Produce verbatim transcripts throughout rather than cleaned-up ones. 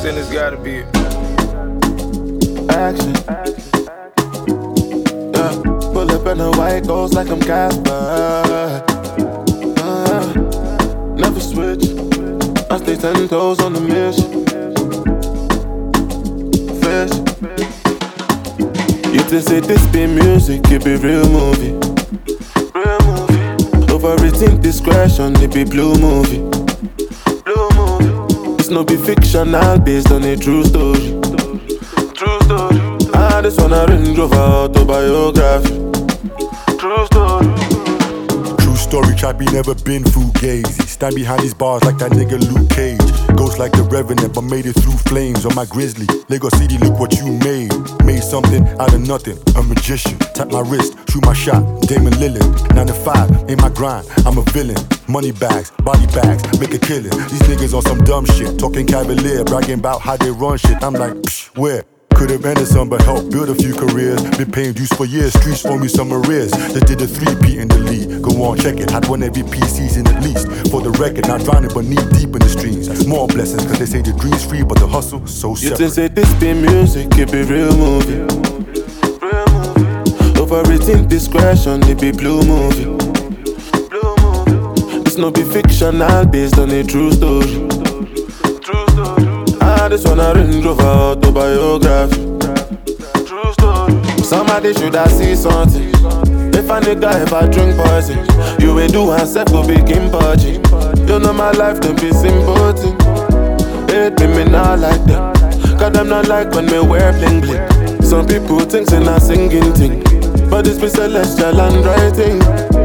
then it's gotta be it. Action. Yeah, pull up in a white ghost like I'm Casper. Uh, never switch. I stay ten toes on the mission. Fish. You think say this be music, it be real movie. Real movie. Overrating discretion, it be blue movie. Blue movie. It's no be fictional based on a true story. True story. I just wanna Range Rover autobiography. True story. True story, Trappy never been fugazi. Stand behind these bars like that nigga Luke Cage. Ghost like the Revenant, but made it through flames on my Grizzly. Lagos City, look what you made. Made something out of nothing, a magician. Tap my wrist, shoot my shot, Damon Lillard. nine to five, ain't my grind, I'm a villain. Money bags, body bags, make a killing. These niggas on some dumb shit, talking cavalier, bragging about how they run shit. I'm like, psh, where? Could've ended some, but helped build a few careers. Been paying dues for years, streets owe me some arrears. Just did a three-peat in the league. Go on, check it, had one every P season at least. For the record, not drowning but knee deep in the streams. More blessings, cause they say the dream's free, but the hustle so separate. You think say this be music, it be real movie. Real movie. Overrating discretion, it be blue movie. Blue movie. It's no be fictional based on a true story. True story. I just wanna Range Rover autobiography. True story. Somebody should have seen something. If a nigga ever drink poison, you will do and self go begin purging. You know my life don't be simple thing. Hate me, me not like that. Cause them not like when me wear bling bling. Some people think they not singing thing, but it's be celestial and writing.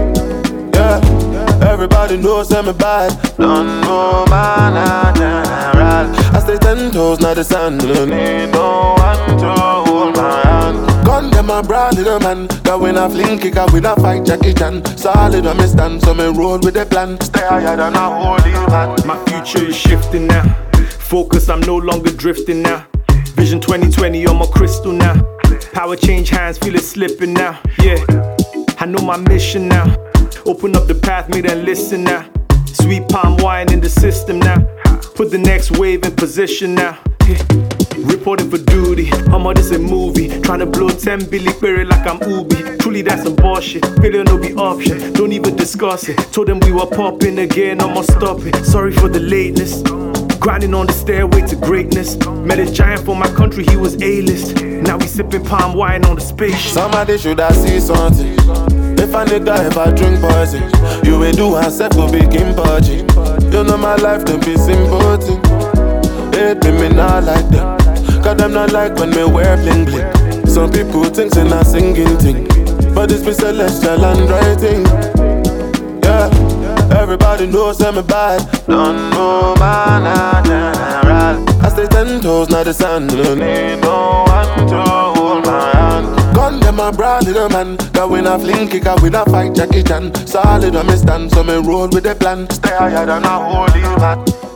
Yeah, everybody knows I'm bad. Don't know man a general. I stay ten toes, not the sand. Don't need no one to hold my hand. Gun them a broad little man. That when I fling kick out, when I fight Jackie Chan. Solid on me stand, so me roll with the plan. Stay higher than a holy man. My future is shifting now. Focus, I'm no longer drifting now. Vision twenty twenty on my crystal now. Power change hands, feel it slipping now. Yeah, I know my mission now. Open up the path, me then listen now. Sweet palm wine in the system now. Put the next wave in position now. Yeah. Reporting for duty, I'm on this a movie. Tryna blow ten billy period like I'm Ubi. Truly that's some bullshit, failure no be option. Don't even discuss it. Told them we were popping again, I'ma stop it. Sorry for the lateness. Grinding on the stairway to greatness. Met a giant for my country, he was A-list. Now we sipping palm wine on the spaceship. Somebody should have seen something. If a nigga ever drink poison, you will do and self go begin purging. You know my life don't be simple thing. Hate me, me not like that. Cause them not like when me wear bling bling. Some people think they not singing thing, but it's be celestial and writing. Yeah, everybody knows I'm bad. Don't know man a general. I stay ten toes, not the sand. Don't need no one to hold my hand. Gun them a broad little man. That when I fling kick out, when I fight Jackie Chan. Solid on me stand, so me roll with the plan. Stay higher than a holy man.